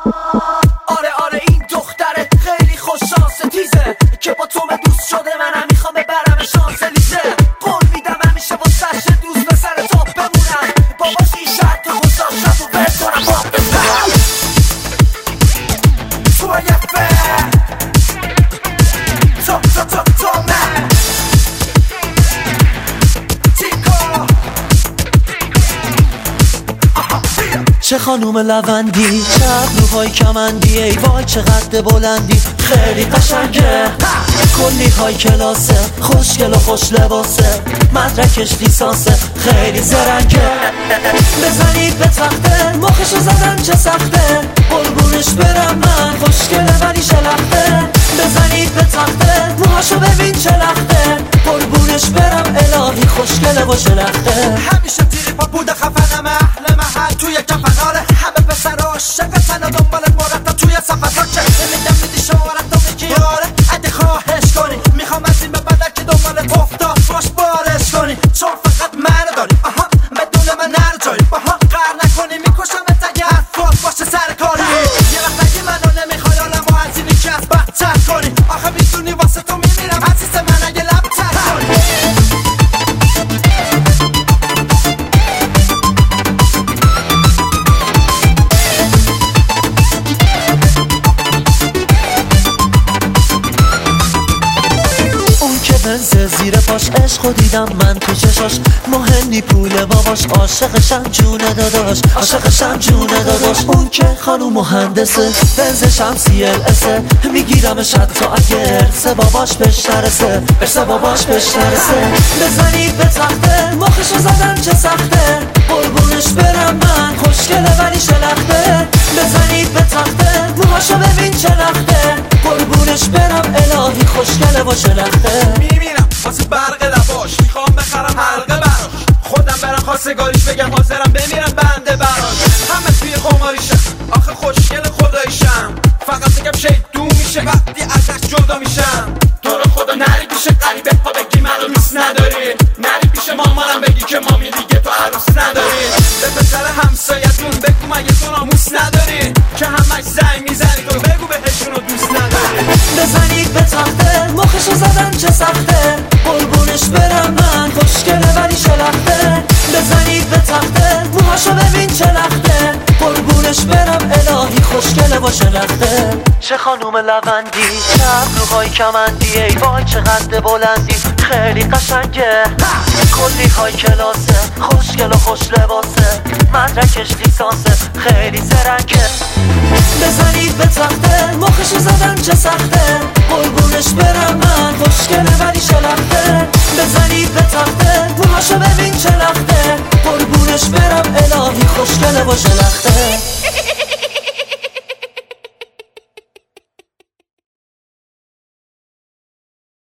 آره آره این دختره خیلی خوش شانس تیزه که با تو دوست شده. منم میخوام ببرم شانسلیزه. قول میدم همیشه با سش دوست به سر تاپ بمونم. باباش این شرط گذاشتم و برد کنم با بزنم تو یفه تو من چه خانوم لوندی، چه ابروهای کمندی، ای وای چقدر بلندی، خیلی قشنگه، کلی های کلاسه، خوشگل و خوش لباسه، مدرکش لیسانسه، خیلی زرنگه. بزنید به تخته، مخشو زدن چه سخته، قربونش برم من، خوشگله ولی شلخته. بزنید به تخته، موهاشو ببین چه لخته، قربونش برم الهی خوشگله و شلخته. همیشه تیری پا بوده خفنم اهل محل توی کفناره. همه پسر عاشقتن و دنبال مرتب توی سفر چه میگم میدی شمارت و میگی آره اگه خواهش کنی. میخوام از این به بعد که دنبال افتاد باش بارش کنی. چون فقط منو داری بدون من نرو جایی. قهر نکنی میکشم اگه حرفات باشه سر کاری. یه وقت اگه منو نمیخوای آلمو از اینی که از بدتر کنی. آخه میدونی واسه تو میمیرم عزیز من اگه لبتر کنی. بنز زیر پاش عشقو دیدم من تو چشاش. مهمی پول باباش عاشقشم جونه داداش، عاشقشم جونه داداش. اون که خانوم مهندسه بنزشم CLSه. میگیرمش حتی اگه ارث باباش بهش نرسه، ارث باباش بهش نرسه. بزنید به تخته، مخشو زدن چه سخته، قربونش برم من، خوشگله ولی شلخته. بزنید به تخته، موهاشو ببین چه لخته، قربونش برم الهی خوشگله و شلخته. میمیرم واسه برق لباش، میخوام بخرم حلقه براش. خودم برم خواستگاریش بگم حاضرم بمیرم بنده براش. همه توی قماریشم آخه خوشگل خداییشم. فقط بگم شیطون میشه وقتی ازش جدا میشم. تو رو خدا نری پیش غریبه ها بگی منو دوست نداری. نری پیش مامانم بگی که مامی دیگه تو عروس نداری. به پسر همسایتون بگو مگه تو ناموس نداری که همش زنگ میزنی تو بگو بهشونو دوست نداری. بزنید به تخته، مخشو زدن چه سخته، قربونش برم من، خوشگله ولی شلخته. بزنید به تخته، موهاشو ببین چه لخته، قربونش برم الهی خوشگله و شلخته. چه خانوم لوندی، چه ابروهای کمندی، ای وای چقدر بلندی، خیلی قشنگه، کلی های کلاسه، خوشگل و خوش لباسه، مدرکش لیسانسه، خیلی زرنگه. بزنید به تخته، مخشو زدن چه سخته، قربونش برم من، خوشگله ولی شلخته. بزنید به تخته، موهاشو ببین چه لخته، قربونش برم الهی خوشگله و شلخته.